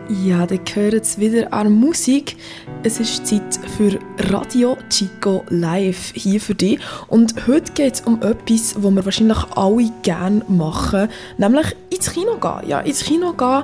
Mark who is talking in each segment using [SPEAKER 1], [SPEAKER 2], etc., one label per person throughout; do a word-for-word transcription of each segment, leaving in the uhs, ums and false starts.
[SPEAKER 1] Ja, dann gehört es wieder an Musik. Es ist Zeit für Radio Chico Live hier für dich. Und heute geht es um etwas, was wir wahrscheinlich alle gerne machen, nämlich ins Kino gehen. Ja, ins Kino gehen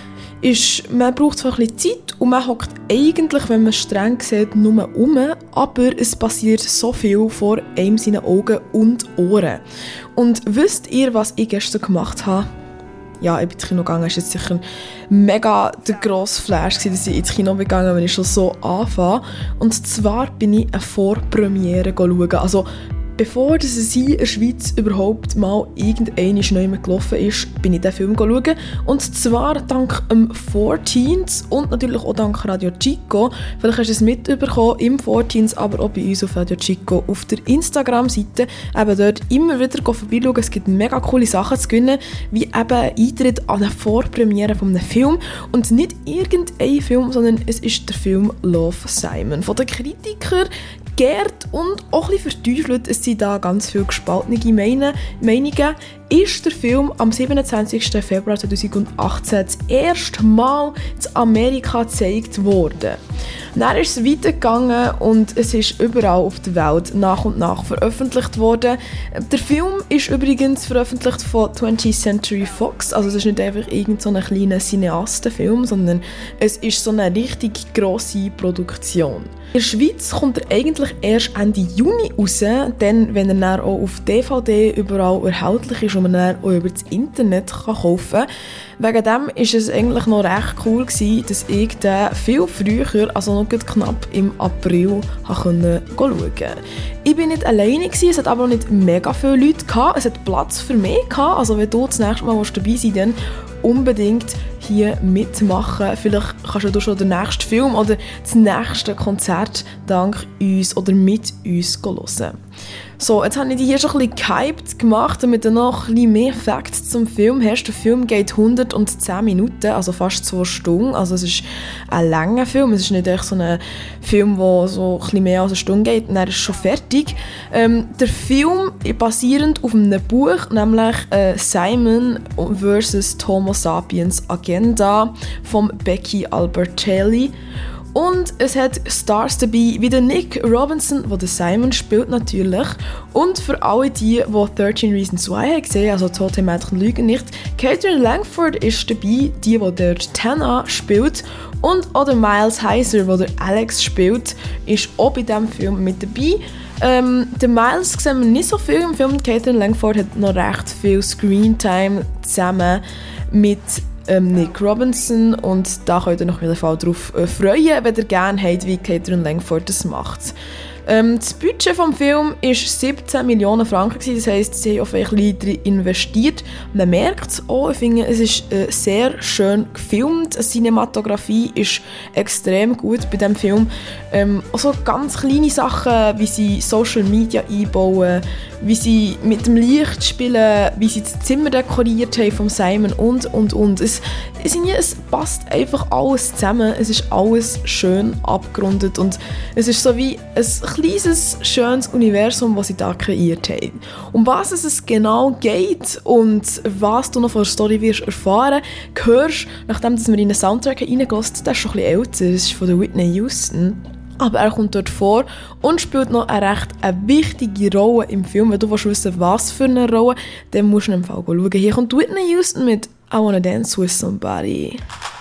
[SPEAKER 1] ist, man braucht zwar ein bisschen Zeit und man hockt eigentlich, wenn man streng sieht, nur um, aber es passiert so viel vor einem seinen Augen und Ohren. Und wisst ihr, was ich gestern gemacht habe? Ja, ich bin ins Kino gegangen, es war jetzt sicher mega der grosse Flash, dass ich ins Kino bin gegangen, wenn ich schon so anfange. Und zwar bin ich eine Vorpremiere schauen. Also, bevor es hier in der Schweiz überhaupt mal irgendeine neu gelaufen ist, bin ich diesen Film schauen. Und zwar dank dem vierzehnten und natürlich auch dank Radio Chico. Vielleicht hast du es mitbekommen, im vierzehnten, aber auch bei uns auf Radio Chico auf der Instagram-Seite. Eben dort immer wieder vorbeischauen. Es gibt mega coole Sachen zu gewinnen, wie eben ein Eintritt an eine Vorpremiere von einem Film. Und nicht irgendein Film, sondern es ist der Film Love, Simon. Von den Kritikern geehrt und auch ein bisschen verteufelt. Es sind da ganz viele gespaltene Meinungen. Ist der Film am siebenundzwanzigsten Februar zweitausendachtzehn das erste Mal in Amerika gezeigt worden. Dann ist es weitergegangen und es ist überall auf der Welt nach und nach veröffentlicht worden. Der Film ist übrigens veröffentlicht von twentieth Century Fox, also es ist nicht einfach irgend so ein kleiner Cineastenfilm, sondern es ist so eine richtig grosse Produktion. In der Schweiz kommt er eigentlich erst Ende Juni raus, dann, wenn er dann auch auf D V D überall erhältlich ist und man dann auch über das Internet kann kaufen kann. Wegen dem war es eigentlich noch recht cool gewesen, dass ich den viel früher, also noch knapp im April, schauen konnte. Ich war nicht alleine gewesen, es hat aber auch nicht mega viele Leute gehabt. Es hat Platz für mich gehabt, also wenn du das nächste Mal dabei sein willst, dann unbedingt hier mitmachen. Vielleicht kannst du schon den nächsten Film oder das nächste Konzert dank uns oder mit uns hören. So, jetzt habe ich dich hier schon ein bisschen gehypt gemacht, damit du noch ein bisschen mehr Facts zum Film hast. Der Film geht hundertzehn Minuten, also fast zwei Stunden. Also es ist ein langer Film. Es ist nicht echt so ein Film, der so ein bisschen mehr als eine Stunde geht. Und dann ist es schon fertig. Ähm, der Film ist basierend auf einem Buch, nämlich äh, Simon versus Homo Sapiens Agenda von Becky Albertelli. Und es hat Stars dabei, wie der Nick Robinson, der den Simon spielt natürlich. Und für alle die, die thirteen Reasons Why haben gesehen, also «Tote Mädchen lügen nicht», Catherine Langford ist dabei, die, die der Tana spielt. Und auch der Miles Heiser, der der Alex spielt, ist auch bei diesem Film mit dabei. Ähm, den Miles sehen wir nicht so viel im Film. Catherine Langford hat noch recht viel Screentime zusammen mit Ähm, Nick Robinson, und da könnt ihr noch auf jeden Fall darauf äh, freuen, wenn ihr gerne habt, wie Catherine Langford das macht. Ähm, das Budget des Films war siebzehn Millionen Franken, das heisst, sie haben auf ein bisschen investiert. Man merkt es auch, ich finde, es ist äh, sehr schön gefilmt, die Cinematografie ist extrem gut bei diesem Film. Ähm, auch so ganz kleine Sachen, wie sie Social Media einbauen, wie sie mit dem Licht spielen, wie sie das Zimmer dekoriert haben von Simon und, und, und. Es, es, es passt einfach alles zusammen, es ist alles schön abgerundet und es ist so wie ein kleines, schönes Universum, das sie da kreiert haben. Um was es genau geht und was du noch von der Story wirst erfahren, hörst, nachdem wir in einen Soundtrack reingelassen haben, der ist schon ein bisschen älter, das ist von der Whitney Houston. Aber er kommt dort vor und spielt noch eine recht eine wichtige Rolle im Film. Wenn du wissen willst, was für eine Rolle, dann musst du in dem Fall schauen. Hier kommt Whitney Houston mit «I Wanna Dance With Somebody».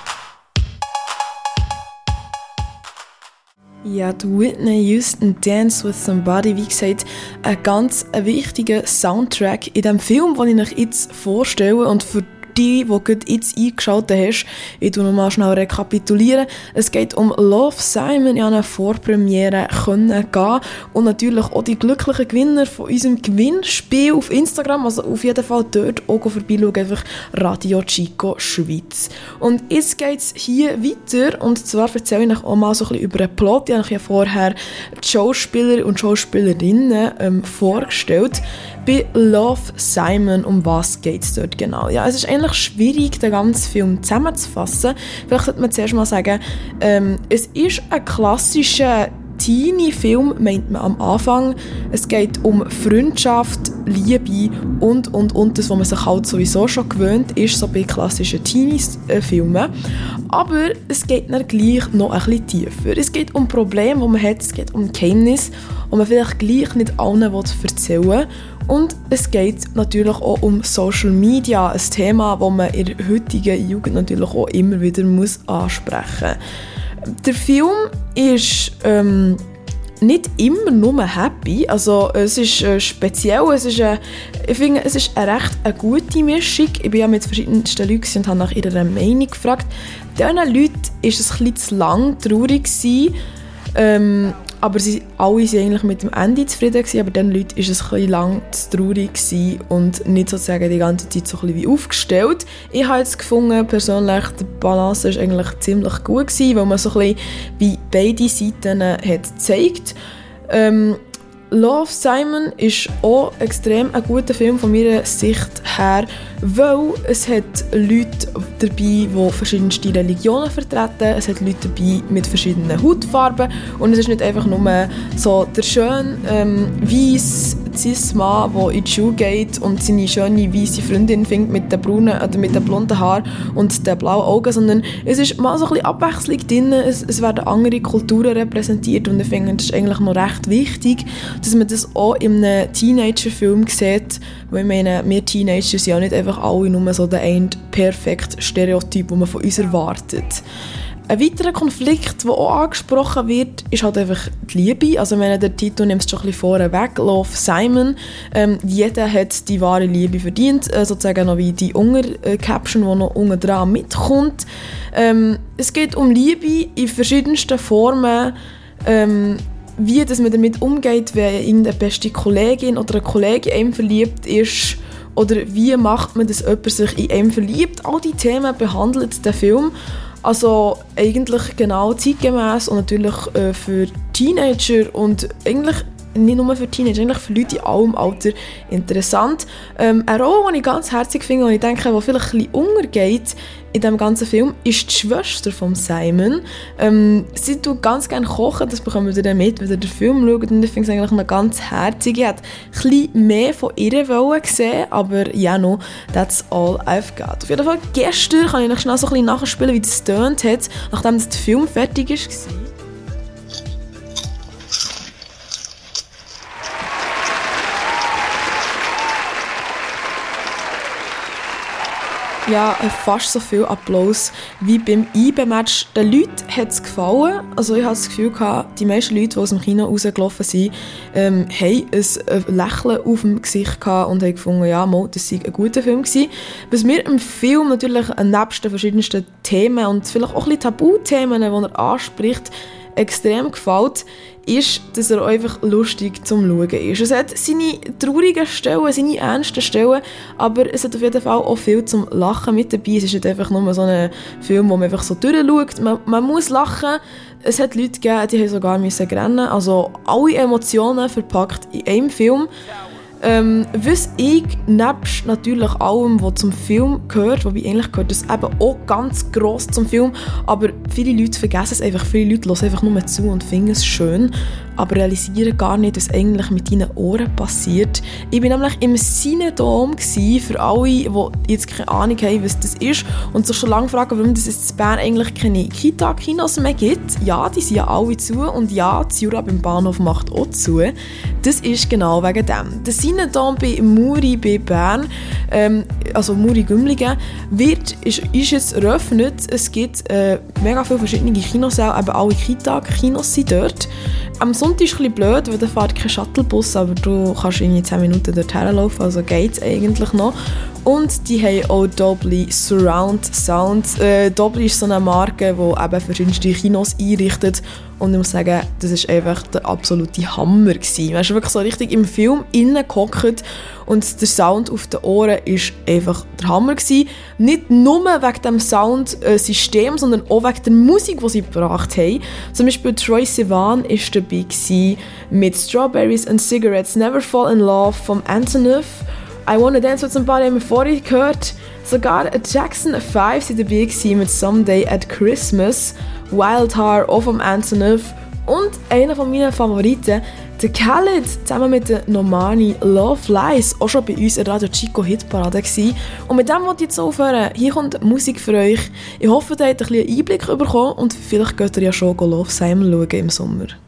[SPEAKER 1] Ja, die Whitney Houston «Dance With Somebody», wie gesagt, ein ganz wichtiger Soundtrack in dem Film, den ich euch jetzt vorstelle. Und für die, die gerade jetzt eingeschaltet hast, ich tue nochmal schnell rekapitulieren. Es geht um Love, Simon. Ich habe eine Vorpremiere können gehen und natürlich auch die glücklichen Gewinner von unserem Gewinnspiel auf Instagram, also auf jeden Fall dort auch vorbeischauen, einfach Radio Chico Schweiz. Und jetzt geht es hier weiter, und zwar erzähle ich euch auch mal so ein bisschen über einen Plot. Ich habe euch ja vorher die Schauspieler und Schauspielerinnen ähm, vorgestellt. Bei Love, Simon, um was geht es dort genau? Ja, es ist eigentlich schwierig, den ganzen Film zusammenzufassen. Vielleicht sollte man zuerst mal sagen, ähm, es ist ein klassischer Teenie-Film, meint man am Anfang. Es geht um Freundschaft, Liebe und, und, und das, was man sich halt sowieso schon gewöhnt ist, so bei klassischen Teenies-Filmen. Aber es geht dann gleich noch ein bisschen tiefer. Es geht um Probleme, die man hat, es geht um Geheimnisse, die man vielleicht gleich nicht allen erzählen will. Und es geht natürlich auch um Social Media, ein Thema, das man in der heutigen Jugend natürlich auch immer wieder muss ansprechen muss. Der Film ist ähm, nicht immer nur happy, also es ist äh, speziell, es ist, äh, ich finde, es ist eine recht eine gute Mischung. Ich bin ja mit verschiedensten Leuten und habe nach ihrer Meinung gefragt. Diesen Leuten war es ein bisschen zu lang traurig gewesen, ähm, aber sie alle waren eigentlich mit dem Ende zufrieden gewesen, aber diesen Leuten war es ein bisschen lang zu traurig gewesen und nicht sozusagen die ganze Zeit so ein bisschen wie aufgestellt. Ich habe jetzt gefunden, persönlich, die Balance war eigentlich ziemlich gut gewesen, weil man so ein bisschen wie beide Seiten hat gezeigt. Ähm, Love, Simon ist auch extrem ein guter Film von meiner Sicht her, weil es hat Leute dabei, die verschiedenste Religionen vertreten, es hat Leute dabei mit verschiedenen Hautfarben und es ist nicht einfach nur so der schöne ähm, weiss Cis-Mann, der in die Schule geht und seine schöne weisse Freundin findet mit den braunen oder mit den blonden Haaren und den blauen Augen, sondern es ist mal so ein bisschen Abwechslung drin, es, es werden andere Kulturen repräsentiert und ich finde, das ist eigentlich noch recht wichtig, dass man das auch in einem Teenager-Film sieht, weil ich meine, wir Teenager sind ja nicht einfach alle nur so der eine perfekte Stereotyp, den man von uns erwartet. Ein weiterer Konflikt, der auch angesprochen wird, ist halt einfach die Liebe. Also wenn der Titel nimmt es schon ein bisschen vorne weg, Love, Simon. Ähm, jeder hat die wahre Liebe verdient, äh, sozusagen noch wie die Unger-Caption, die noch unten dran mitkommt. Ähm, es geht um Liebe in verschiedensten Formen. Ähm, wie dass man damit umgeht, wenn irgendeine beste Kollegin oder ein Kollege in einem verliebt ist. Oder wie macht man, dass jemand sich in einem verliebt. All diese Themen behandelt der Film. Also eigentlich genau zeitgemäß und natürlich äh, für Teenager und eigentlich nicht nur für Teenager, eigentlich für Leute in allem Alter interessant. Ähm, eine Rolle, die ich ganz herzig finde und ich denke, die vielleicht ein bisschen untergeht in diesem ganzen Film, ist die Schwester von Simon. Ähm, sie tut ganz gerne kochen, das bekommen wir dann mit, wenn ihr den Film schaut und ich finde es eigentlich noch ganz herzig. Ich hätte ein bisschen mehr von ihr gesehen, aber ja, no, that's all I've got. Auf jeden Fall, gestern kann ich noch schnell so ein bisschen nachspielen, wie das tönt hat, nachdem der Film fertig war. Ja, fast so viel Applaus wie beim I B E-Match. Den Leuten hat es gefallen. Also ich hatte das Gefühl, die meisten Leute, die aus dem Kino rausgelaufen sind, ähm, haben ein Lächeln auf dem Gesicht gehabt und haben gefunden, ja, mal, das sei ein guter Film gewesen. Was mir im Film natürlich nebst den verschiedensten Themen und vielleicht auch ein bisschen Tabuthemen, die er anspricht, extrem gefällt, ist, dass er einfach lustig zum Schauen ist. Es hat seine traurigen Stellen, seine ernsten Stellen, aber es hat auf jeden Fall auch viel zum Lachen mit dabei. Es ist nicht einfach nur so ein Film, wo man einfach so durchschaut. Man, man muss lachen. Es hat Leute gegeben, die haben sogar müssen rennen. Also alle Emotionen verpackt in einem Film. Ähm, was ich nebst natürlich allem, was zum Film gehört, wobei eigentlich gehört das eben auch ganz gross zum Film, aber viele Leute vergessen es einfach, viele Leute hören einfach nur zu und finden es schön, aber realisieren gar nicht, was eigentlich mit deinen Ohren passiert. Ich war nämlich im Cinedom gsi, für alle, die jetzt keine Ahnung haben, was das ist und sich schon lange fragen, warum es in Bern eigentlich keine Kita-Kinos mehr gibt. Ja, die sind ja alle zu und ja, das Jura beim Bahnhof macht auch zu. Das ist genau wegen dem. Der Cinedom bei Muri bei Bern, ähm, also Muri-Gümligen, wird, ist, ist jetzt eröffnet. Es gibt äh, mega viele verschiedene Kinos, auch eben alle Kita-Kinos sind dort. Am Sonntag ist es ein bisschen blöd, weil da fährt kein Shuttlebus, aber du kannst in zehn Minuten dort herlaufen, also geht es eigentlich noch. Und die haben auch Dolby Surround Sound. Äh, Dolby ist so eine Marke, die eben verschiedenste Kinos einrichtet. Und ich muss sagen, das war einfach der absolute Hammer gewesen. Man ist wirklich so richtig im Film reingehockt und der Sound auf den Ohren war einfach der Hammer gewesen. Nicht nur wegen dem Soundsystem, sondern auch wegen der Musik, die sie gebracht haben. Zum Beispiel Troye Sivan war dabei gewesen mit Strawberries and Cigarettes, Never Fall in Love vom Antonoff. I Wanna Dance with Somebody haben wir vorhin gehört. Sogar Jackson fünf war dabei mit Someday at Christmas. Wild Heart auch vom Antonoff. Und einer von meinen Favoriten, Der Khaled zusammen mit der Normani Love Lies auch schon bei uns in Radio Chico Hitparade gewesen. Und mit dem wollte ich jetzt aufhören. Hier kommt Musik für euch. Ich hoffe, ihr habt ein bisschen Einblick bekommen und vielleicht geht ihr ja schon Love Simon schauen im Sommer.